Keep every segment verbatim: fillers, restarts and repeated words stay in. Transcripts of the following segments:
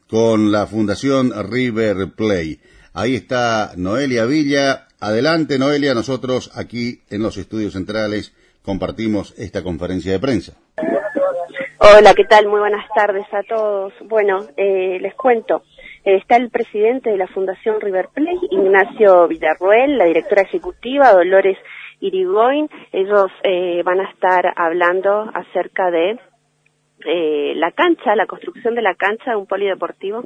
con la Fundación River Plate. Ahí está Noelia Villa. Adelante, Noelia, nosotros aquí en los estudios centrales compartimos esta conferencia de prensa. Hola, ¿qué tal? Muy buenas tardes a todos. Bueno, eh, les cuento. Eh, está el presidente de la Fundación River Plate, Ignacio Villarroel, la directora ejecutiva, Dolores Irigoyen. Ellos eh, van a estar hablando acerca de eh, la cancha, la construcción de la cancha de un polideportivo.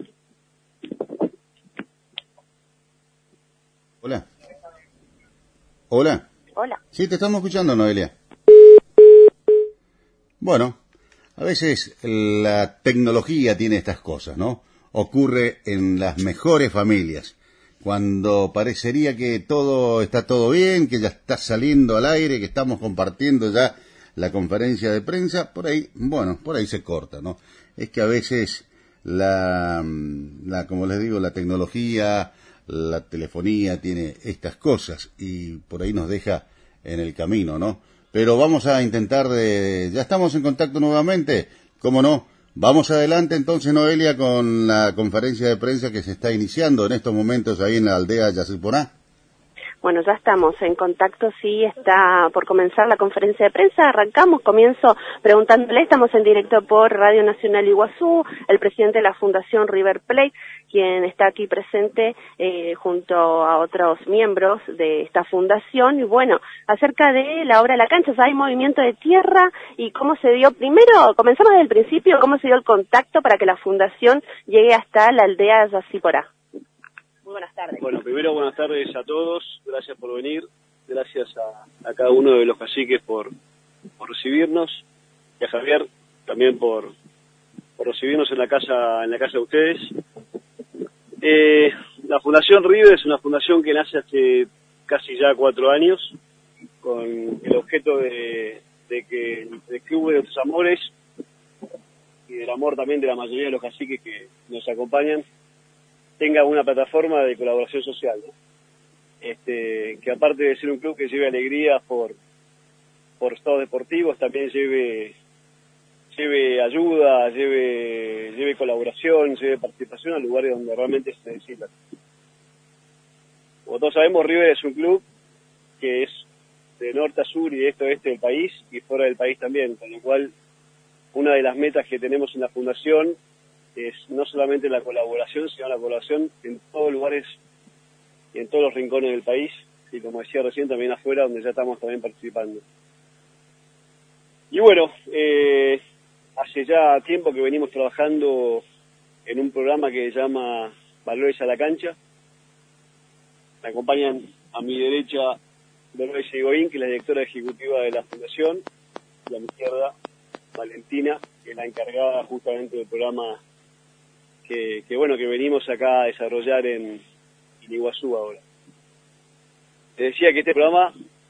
Hola. Hola. Hola. Sí, te estamos escuchando, Noelia. Bueno, a veces la tecnología tiene estas cosas, ¿no? Ocurre en las mejores familias. Cuando parecería que todo está todo bien, que ya está saliendo al aire, que estamos compartiendo ya la conferencia de prensa, por ahí, bueno, por ahí se corta, ¿no? Es que a veces la, la como les digo, la tecnología, la telefonía tiene estas cosas y por ahí nos deja en el camino, ¿no? Pero vamos a intentar de... ¿Ya estamos en contacto nuevamente? ¿Cómo no? Vamos adelante entonces, Noelia, con la conferencia de prensa que se está iniciando en estos momentos ahí en la aldea Yacyponá. Bueno, ya estamos en contacto, sí, está por comenzar la conferencia de prensa. Arrancamos, comienzo preguntándole, estamos en directo por Radio Nacional Iguazú, el presidente de la Fundación River Plate, quien está aquí presente eh, junto a otros miembros de esta fundación. Y bueno, acerca de la obra de la cancha, ya hay movimiento de tierra y cómo se dio, primero, comenzamos desde el principio, cómo se dio el contacto para que la fundación llegue hasta la aldea Yacyponá. Muy buenas tardes. Bueno, primero buenas tardes a todos, gracias por venir, gracias a, a cada uno de los caciques por, por recibirnos, y a Javier también por, por recibirnos en la casa en la casa de ustedes. Eh, la Fundación River es una fundación que nace hace casi ya cuatro años, con el objeto de, de que el club de nuestros amores y del amor también de la mayoría de los caciques que nos acompañan, tenga una plataforma de colaboración social, ¿no? Este, que aparte de ser un club que lleve alegría por por estados deportivos, también lleve lleve ayuda, lleve lleve colaboración, lleve participación a lugares donde realmente se necesita. Como todos sabemos, River es un club que es de norte a sur y de este a oeste del país y fuera del país también, con lo cual una de las metas que tenemos en la fundación es no solamente la colaboración, sino la colaboración en todos lugares y en todos los rincones del país, y como decía recién, también afuera, donde ya estamos también participando. Y bueno, eh, hace ya tiempo que venimos trabajando en un programa que se llama Valores a la Cancha. Me acompañan a mi derecha Dolores Irigoyen, que es la directora ejecutiva de la Fundación, y a mi izquierda Valentina, que es la encargada justamente del programa Que, que bueno, que venimos acá a desarrollar en, en Iguazú ahora. Te decía que este programa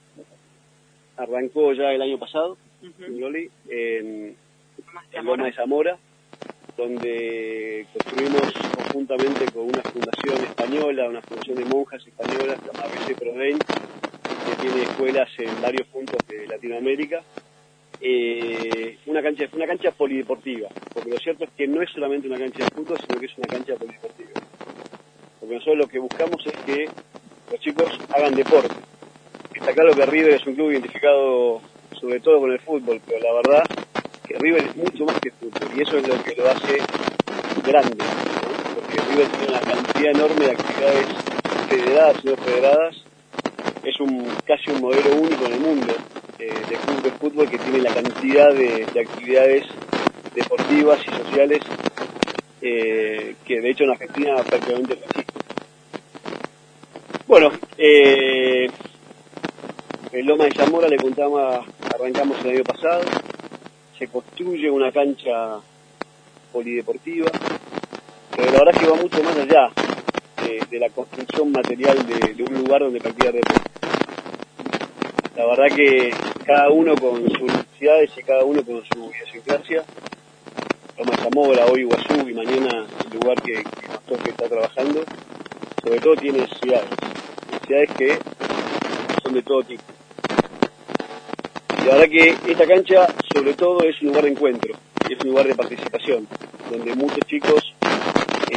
arrancó ya el año pasado, uh-huh. Loli, en, en Loma de Zamora, donde construimos conjuntamente con una fundación española, una fundación de monjas españolas, llamada B C Prodein, que tiene escuelas en varios puntos de Latinoamérica. Eh, una cancha una cancha polideportiva, porque lo cierto es que no es solamente una cancha de fútbol, sino que es una cancha polideportiva, porque nosotros lo que buscamos es que los chicos hagan deporte. Está claro que River es un club identificado sobre todo con el fútbol, pero la verdad que River es mucho más que fútbol, y eso es lo que lo hace grande, ¿no? Porque River tiene una cantidad enorme de actividades federadas y no federadas, es un casi un modelo único en el mundo de club de fútbol, que tiene la cantidad de, de actividades deportivas y sociales eh, que de hecho en Argentina prácticamente no existe. Bueno, eh, en Loma de Zamora, le contaba, arrancamos el año pasado, se construye una cancha polideportiva, pero la verdad que va mucho más allá de, de la construcción material de, de un lugar donde practicar deporte. La verdad que cada uno con sus necesidades y cada uno con su idiosincrasia, Loma de Zamora, hoy Iguazú y mañana el lugar que, que nos toque estar trabajando, sobre todo tiene necesidades, necesidades que son de todo tipo. Y la verdad que esta cancha sobre todo es un lugar de encuentro, y es un lugar de participación, donde muchos chicos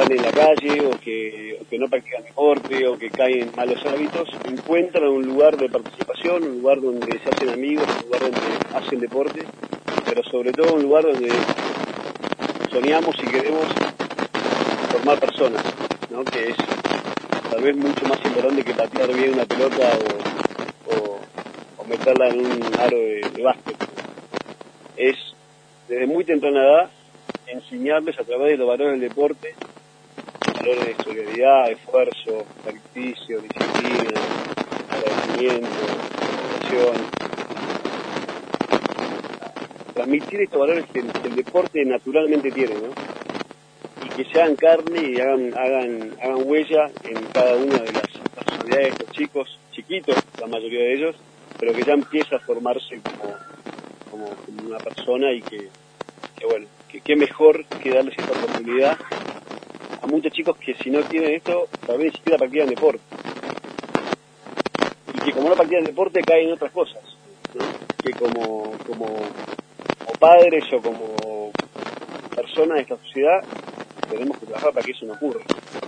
están en la calle o que, o que no practican deporte o que caen en malos hábitos, encuentran un lugar de participación, un lugar donde se hacen amigos, un lugar donde hacen deporte, pero sobre todo un lugar donde soñamos y queremos formar personas, ¿no? Que es tal vez mucho más importante que patear bien una pelota o, o, o meterla en un aro de, de básquet. Es desde muy temprana edad enseñarles a través de los valores del deporte, valores de solidaridad, esfuerzo, sacrificio, disciplina, agradecimiento, motivación. Transmitir estos valores que el, que el deporte naturalmente tiene, ¿no? Y que se hagan carne y hagan, hagan, hagan huella en cada una de las personalidades de estos chicos, chiquitos, la mayoría de ellos, pero que ya empieza a formarse como, como, como una persona y que, que bueno, que qué mejor que darles esta oportunidad a muchos chicos que si no tienen esto, tal vez ni siquiera practican deporte. Y que como no practican deporte caen en otras cosas, ¿no? Que como, como, como padres o como personas de esta sociedad tenemos que trabajar para que eso no ocurra.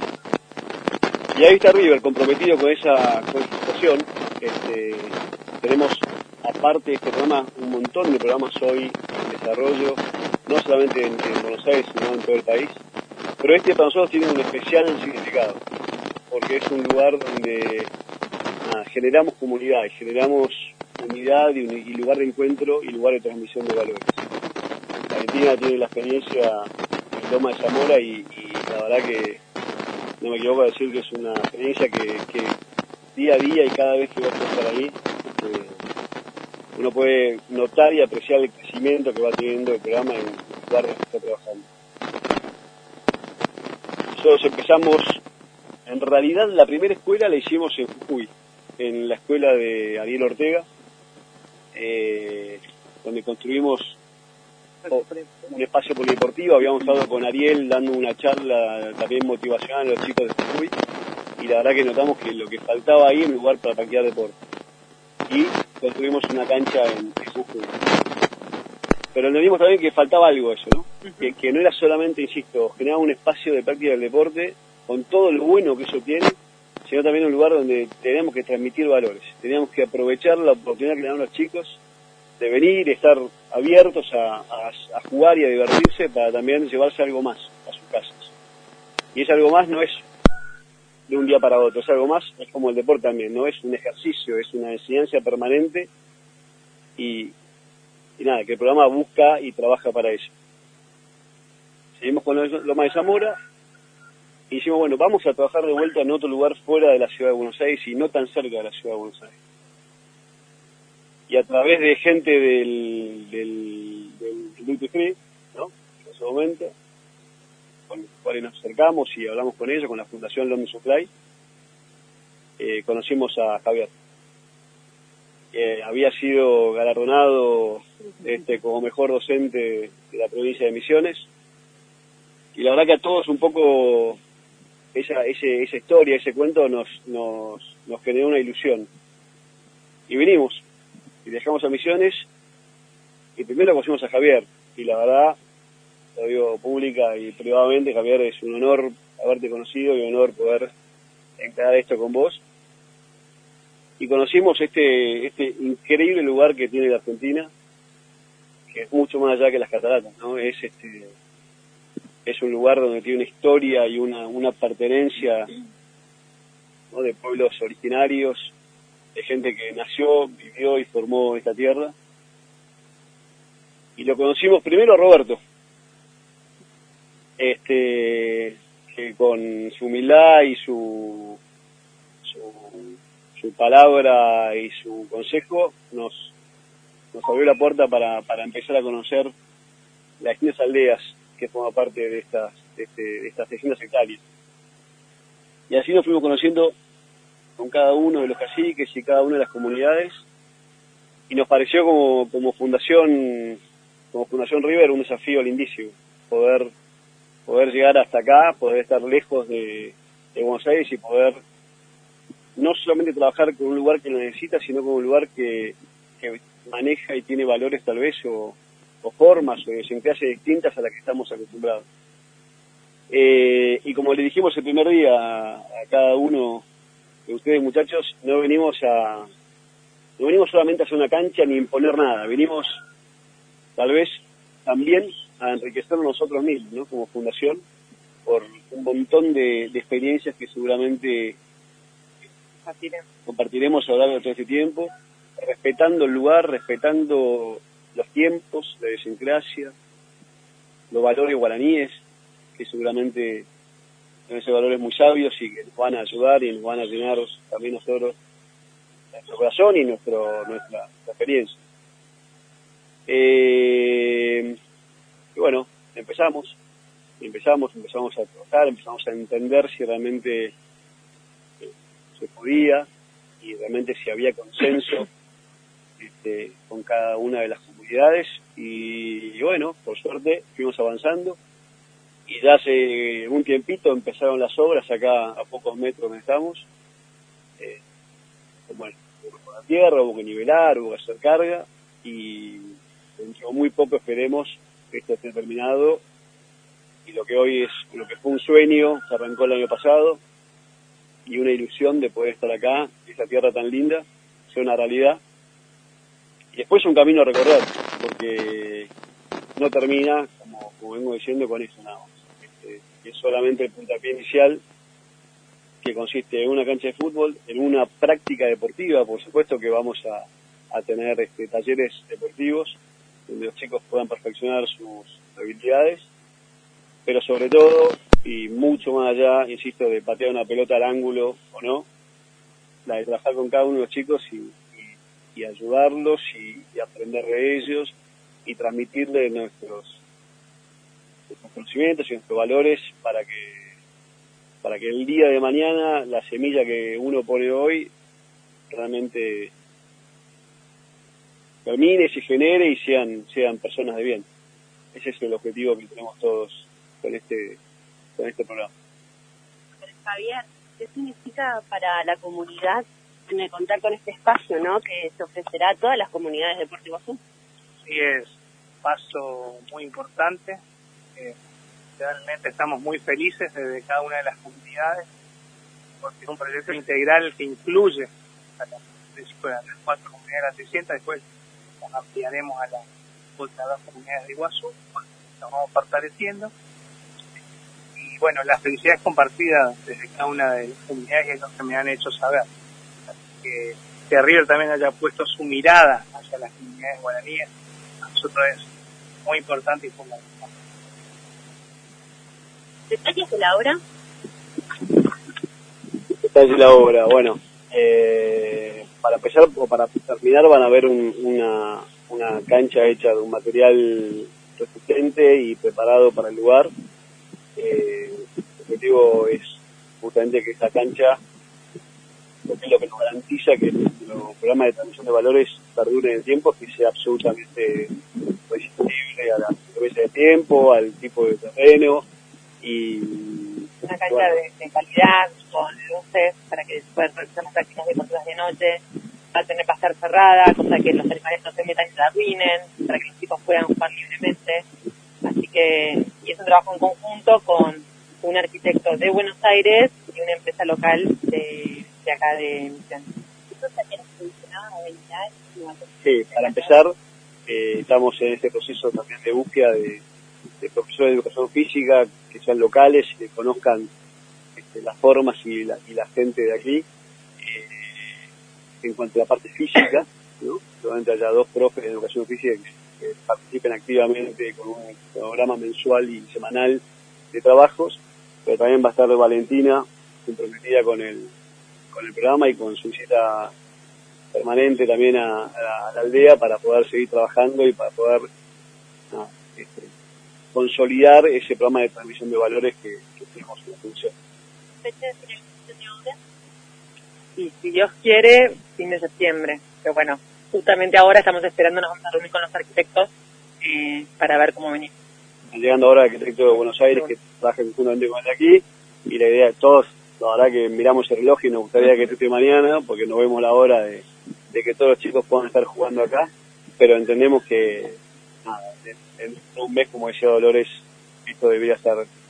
Y ahí está River, comprometido con esa, con esa situación. Este, tenemos, aparte de este programa, un montón de programas hoy en desarrollo, no solamente en, en Buenos Aires, sino en todo el país. Pero este para nosotros tiene un especial significado, porque es un lugar donde nada, generamos comunidad, generamos unidad y, un, y lugar de encuentro y lugar de transmisión de valores. Argentina tiene la experiencia en Loma de Zamora y, y la verdad que no me equivoco a decir que es una experiencia que, que día a día y cada vez que vas a estar ahí, eh, uno puede notar y apreciar el crecimiento que va teniendo el programa en el lugar donde está trabajando. Nosotros empezamos, en realidad la primera escuela la hicimos en Jujuy, en la escuela de Ariel Ortega, eh, donde construimos un espacio polideportivo. Habíamos estado con Ariel dando una charla también motivacional a los chicos de Jujuy y la verdad que notamos que lo que faltaba ahí era un lugar para practicar deporte. Y construimos una cancha en, en Jujuy. Pero nos dimos también que faltaba algo eso, ¿no? Uh-huh. Que, que no era solamente, insisto, generar un espacio de práctica del deporte con todo lo bueno que eso tiene, sino también un lugar donde tenemos que transmitir valores. Teníamos que aprovechar la oportunidad que le dan los chicos de venir, estar abiertos a, a, a jugar y a divertirse para también llevarse algo más a sus casas. Y ese algo más no es de un día para otro, es algo más, es como el deporte también, no es un ejercicio, es una enseñanza permanente y, y nada, que el programa busca y trabaja para eso. Seguimos con Loma de Zamora y dijimos, bueno, vamos a trabajar de vuelta en otro lugar fuera de la ciudad de Buenos Aires y no tan cerca de la ciudad de Buenos Aires. Y a través de gente del, del, del Duty Free, ¿no? En ese momento, con los cuales nos acercamos y hablamos con ellos, con la Fundación London Supply, eh, conocimos a Javier. Eh, había sido galardonado este, como mejor docente de la provincia de Misiones, y la verdad que a todos un poco esa, ese, esa historia, ese cuento nos, nos, nos generó una ilusión. Y vinimos. Y dejamos a Misiones y primero conocimos a Javier y la verdad, lo digo pública y privadamente, Javier, es un honor haberte conocido y un honor poder encarar esto con vos. Y conocimos este este increíble lugar que tiene la Argentina, que es mucho más allá que las cataratas, ¿no? Es este es un lugar donde tiene una historia y una una pertenencia, ¿no? De pueblos originarios, de gente que nació, vivió y formó esta tierra. Y lo conocimos primero a Roberto, este que con su humildad y su, su, su palabra y su consejo nos, nos abrió la puerta para, para empezar a conocer las distintas aldeas que forman parte de estas, de, este, de estas distintas hectáreas. Y así nos fuimos conociendo con cada uno de los caciques y cada una de las comunidades, y nos pareció como, como fundación como Fundación River un desafío lindísimo, poder poder llegar hasta acá, poder estar lejos de, de Buenos Aires y poder no solamente trabajar con un lugar que lo necesita, sino con un lugar que, que maneja y tiene valores tal vez o, o formas o idiosincrasias distintas a las que estamos acostumbrados. Eh, y como le dijimos el primer día a, a cada uno de ustedes, muchachos, no venimos a no venimos solamente a hacer una cancha ni imponer nada, venimos tal vez también a enriquecernos nosotros mismos, ¿no? Como fundación, por un montón de, de experiencias que seguramente compartiremos a lo largo de todo este tiempo, respetando el lugar, respetando los tiempos, la idiosincrasia, los valores guaraníes, que seguramente son esos valores muy sabios y que nos van a ayudar y nos van a llenar también nosotros nuestro corazón y nuestro nuestra, nuestra experiencia. Eh, y bueno, empezamos, empezamos, empezamos a trabajar, empezamos a entender si realmente eh, se podía y realmente si había consenso este, con cada una de las comunidades y, y bueno, por suerte fuimos avanzando y ya hace un tiempito empezaron las obras acá a pocos metros donde estamos. Eh, bueno, hubo por la tierra, hubo que nivelar, hubo que hacer carga y dentro de muy poco esperemos que esto esté terminado y lo que hoy es, lo que fue un sueño, se arrancó el año pasado y una ilusión de poder estar acá, esa tierra tan linda, sea una realidad. Y después un camino a recorrer, porque no termina, como, como vengo diciendo, con eso nada más. Este, es solamente el puntapié inicial, que consiste en una cancha de fútbol, en una práctica deportiva, por supuesto que vamos a, a tener este, talleres deportivos, donde los chicos puedan perfeccionar sus habilidades, pero sobre todo, y mucho más allá, insisto, de patear una pelota al ángulo o no, la de trabajar con cada uno de los chicos y, y, y ayudarlos y, y aprender de ellos y transmitirles nuestros, nuestros conocimientos y nuestros valores para que para que el día de mañana la semilla que uno pone hoy realmente termine, se genere y sean sean personas de bien. Ese es el objetivo que tenemos todos con este con este programa. Javier, ¿qué significa para la comunidad tener contar con este espacio, ¿no? Que se ofrecerá a todas las comunidades de Puerto Iguazú? Sí, es un paso muy importante. Eh, realmente estamos muy felices desde cada una de las comunidades porque es un proyecto integral que incluye a las, a las cuatro comunidades de las seiscientas, después nos ampliaremos a las otras dos comunidades de Iguazú, nos vamos fortaleciendo. Y bueno, la felicidad es compartida desde cada una de las comunidades y es lo que me han hecho saber. Así que que River también haya puesto su mirada hacia las comunidades guaraníes, a nosotros es muy importante y fundamental. ¿Detalles de la obra? Detalles de la obra, bueno, eh, para empezar o para terminar van a ver un, una, una cancha hecha de un material resistente y preparado para el lugar. Eh, el objetivo es justamente que esta cancha, porque es lo que nos garantiza que nuestro programa de transmisión de valores perdure en el tiempo, que sea absolutamente resistible a la frecuencia de tiempo, al tipo de terreno y una cancha bueno. de, de calidad, con luces para que puedan realizar las prácticas deportivas de noche, va a tener para estar cerrada, cosa que los animales no se metan y la arruinen, para que los chicos puedan jugar libremente. Así que, y es un trabajo en conjunto con un arquitecto de Buenos Aires y una empresa local de, de acá de Misiones. Sí, para empezar, eh, estamos en este proceso también de búsqueda de, de profesores de educación física que sean locales y que conozcan este, las formas y la, y la gente de aquí. Eh, en cuanto a la parte física, ¿no? Solamente haya dos profes de educación física que, que participen activamente con un programa mensual y semanal de trabajos, pero también va a estar Valentina comprometida con el con el programa y con su visita permanente también a, a, la, a la aldea para poder seguir trabajando y para poder no, este, consolidar ese programa de transmisión de valores que, que tenemos en la función. ¿Fecha de finalización de obra? Y si Dios quiere, fin de septiembre. Pero bueno, justamente ahora estamos esperando, nos vamos a reunir con los arquitectos eh, para ver cómo venir. Llegando ahora el arquitecto de Buenos Aires que trabaja conjuntamente con el de aquí y la idea de todos, la verdad que miramos el reloj y nos gustaría que esté mañana porque no vemos la hora de, de que todos los chicos puedan estar jugando acá, pero entendemos que nada, en, en un mes, como decía Dolores, esto debería estar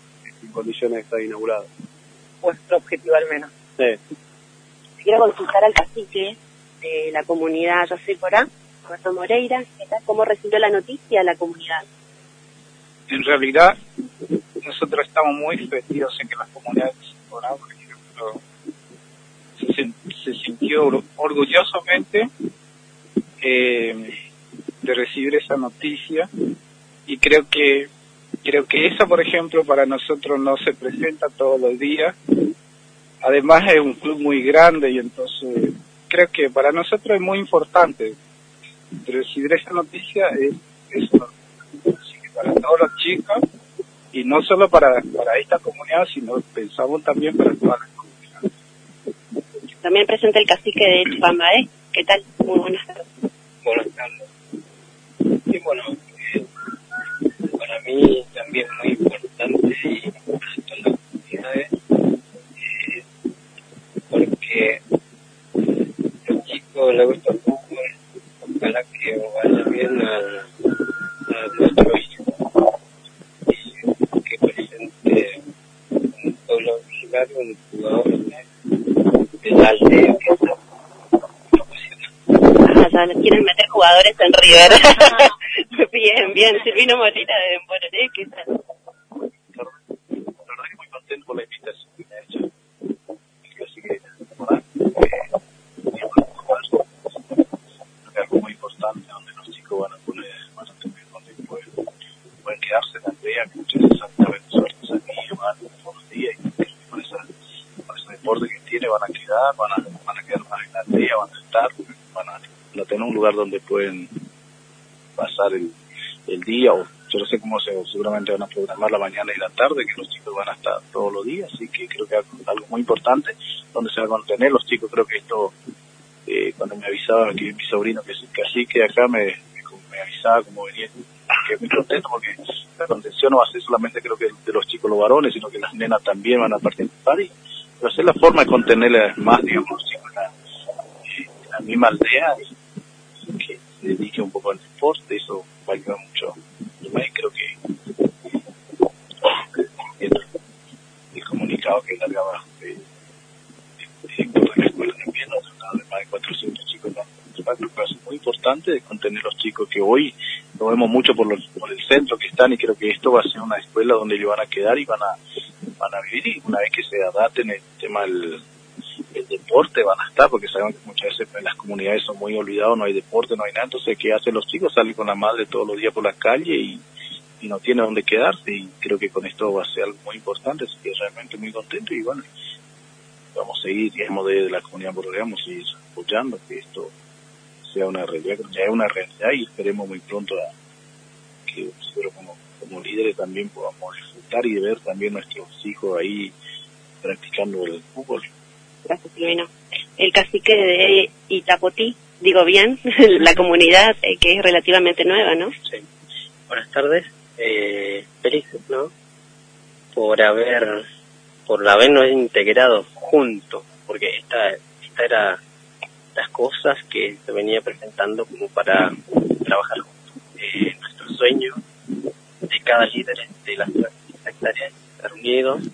en condiciones de estar inaugurado. Vuestro objetivo al menos. Sí. Quiero consultar al cacique de la comunidad Yacyporá, Roberto Moreira, ¿qué tal? ¿Cómo recibió la noticia la comunidad? En realidad, nosotros estamos muy felices en que la comunidad de Yacyporá, por ejemplo, se, se sintió orgullosamente eh, de recibir esa noticia, y creo que creo que esa, por ejemplo, para nosotros no se presenta todos los días. Además es un club muy grande, y entonces creo que para nosotros es muy importante recibir esa noticia. Es, es así que para todos los chicos, y no solo para, para esta comunidad, sino pensamos también para todas las comunidades. También presenta el cacique de Chupambaé, ¿qué tal? Muy buenas tardes. Buenas tardes. Y bueno, eh, para mí también es muy importante y para todas las comunidades, eh, porque los chicos les gusta el fútbol, ojalá que vaya bien a, a nuestro hijo y que presente en todos los lugares un jugador de, de la aldea que está profesional. Ah, ya quieren meter jugadores en River. Bien, bien. Silvino Molina de Mororé, ¿qué tal? La verdad que muy contento por la invitación que me ha hecho. Así que, ¿verdad? Es algo muy importante donde los chicos van a poner, van a tener donde pueden, pueden quedarse en la aldea, que muchas veces saben su artesanía, van todos los días, y con esa, con ese deporte que tiene van a quedar, van a, van a quedar más en la aldea, van a estar, van a, van a tener un lugar donde pueden pasar el, el día, o yo no sé cómo se, seguramente van a programar la mañana y la tarde, que los chicos van a estar todos los días, así que creo que es algo muy importante, donde se va a contener los chicos. Creo que esto, eh, cuando me avisaba que mi sobrino, que es el cacique acá, me, me, me avisaba como venía, que muy contento, porque la contención no va a ser solamente, creo que de los chicos los varones, sino que las nenas también van a participar, y va a ser la forma de contenerles más, digamos, los chicos en la, en la misma aldea, y que se dedique un poco al deporte. Eso va a ayudar mucho. Además, creo que el, el comunicado que largaba de, de, de, de la escuela de invierno, de más de cuatrocientos chicos, ¿no? Creo que va a ser muy importante de contener los chicos, que hoy lo vemos mucho por, los, por el centro que están, y creo que esto va a ser una escuela donde ellos van a quedar y van a van a vivir, y una vez que se adapten el tema del el deporte van a estar, porque sabemos que muchas veces en las comunidades son muy olvidados, no hay deporte, no hay nada. Entonces, ¿qué hacen los chicos? Salen con la madre todos los días por la calle y, y no tienen dónde quedarse, y creo que con esto va a ser algo muy importante, así que realmente muy contento, y bueno, vamos a seguir, digamos, de, de la comunidad por vamos a seguir apoyando que esto sea una realidad, que ya es una realidad, y esperemos muy pronto a que nosotros como, como líderes también podamos disfrutar y de ver también nuestros hijos ahí practicando el fútbol. Gracias, Silvino. El cacique de Itapotí, digo bien, la comunidad eh, que es relativamente nueva, ¿no? Sí. Buenas tardes. Eh, felices, ¿no? Por haber, por habernos integrado juntos, porque esta, esta era las cosas que se venía presentando como para trabajar juntos. Eh, nuestro sueño de cada líder de las hectáreas estar unidos,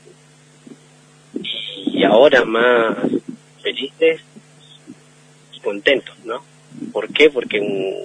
y ahora más felices y contentos, ¿no? ¿Por qué? Porque um,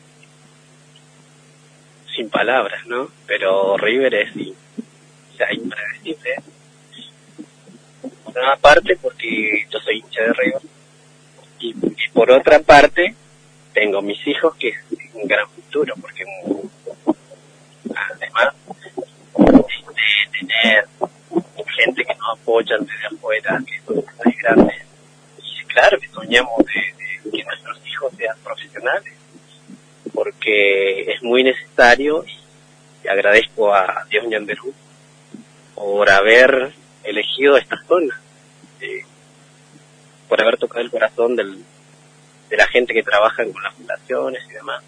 sin palabras, ¿no? Pero River es, o sea, impredecible. Por una parte porque yo soy hincha de River, y, y por otra parte tengo mis hijos, que es un gran futuro, porque um, además de tener gente que nos apoyan desde afuera, que son muy grandes, y claro que soñamos de, de que nuestros hijos sean profesionales, porque es muy necesario, y agradezco a Dios Ñanderú por haber elegido esta zona, eh, por haber tocado el corazón del, de la gente que trabaja con las fundaciones y demás,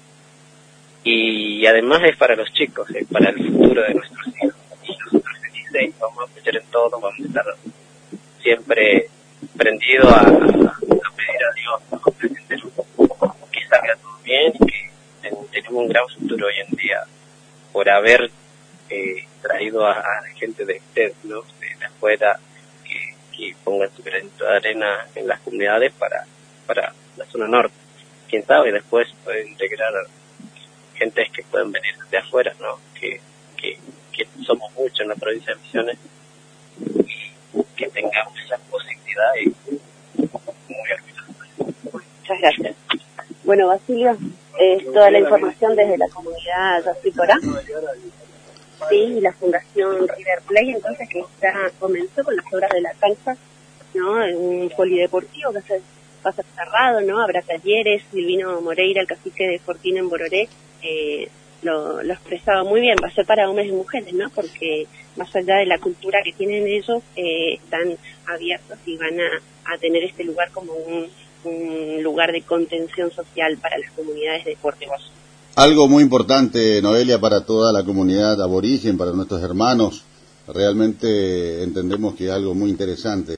y además es para los chicos, es para el futuro de nuestros hijos, y nosotros felices vamos a apoyar en todo, vamos a estar siempre prendidos a, a, a pedir a Dios, a que salga todo bien, y que ten, tenemos un gran futuro hoy en día por haber eh, traído pedido a, a la gente de ustedes, ¿no? De, de afuera, que, que pongan su granito de arena en las comunidades para, para la zona norte. Quién sabe, después pueden integrar gentes que pueden venir de afuera, ¿no? Que, que, que somos muchos en la provincia de Misiones, y que tengamos esa posibilidad y muy orgullosos. Muchas gracias. Bueno, Basilio, es toda la información desde la comunidad Yacyporá. Sí, y la Fundación River Plate, entonces, que está comenzó con las obras de la cancha, ¿no? Un polideportivo que se va a ser cerrado, ¿no? Habrá talleres. Silvino Moreira, el cacique de Fortín en Bororé, eh, lo, lo expresaba muy bien. Va a ser para hombres y mujeres, ¿no? Porque más allá de la cultura que tienen ellos, eh, están abiertos y van a, a tener este lugar como un, un lugar de contención social para las comunidades de Puerto Iguazú. Algo muy importante, Noelia, para toda la comunidad aborigen, para nuestros hermanos. Realmente entendemos que es algo muy interesante.